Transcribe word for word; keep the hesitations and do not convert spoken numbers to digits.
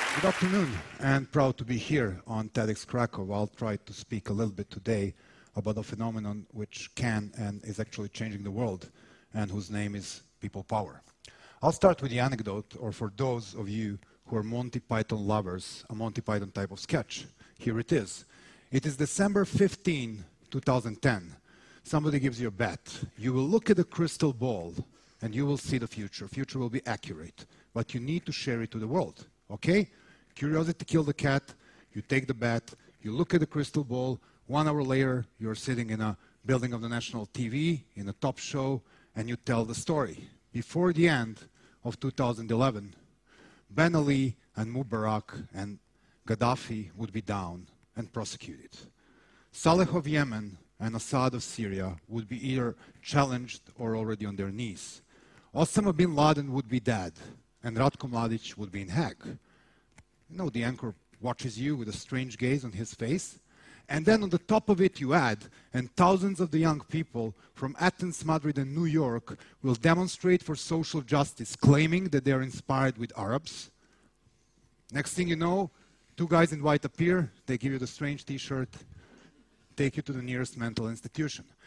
Good afternoon, and proud to be here on TEDx Krakow. I'll try to speak a little bit today about a phenomenon which can and is actually changing the world, and whose name is people power. I'll start with the anecdote, or for those of you who are Monty Python lovers, a Monty Python type of sketch. Here it is. It is December fifteenth, two thousand ten. Somebody gives you a bet. You will look at the crystal ball, and you will see the future. Future will be accurate, but you need to share it to the world, okay? Curiosity killed the cat. You take the bet. You look at the crystal ball. One hour later, you're sitting in a building of the national T V, in a top show, and you tell the story. Before the end of two thousand eleven, Ben Ali and Mubarak and Gaddafi would be down and prosecuted. Saleh of Yemen and Assad of Syria would be either challenged or already on their knees. Osama bin Laden would be dead, and Ratko Mladic would be in Hague. You know, the anchor watches you with a strange gaze on his face. And then on the top of it you add, and thousands of the young people from Athens, Madrid, and New York will demonstrate for social justice, claiming that they're inspired with Arabs. Next thing you know, two guys in white appear, they give you the strange t-shirt, take you to the nearest mental institution.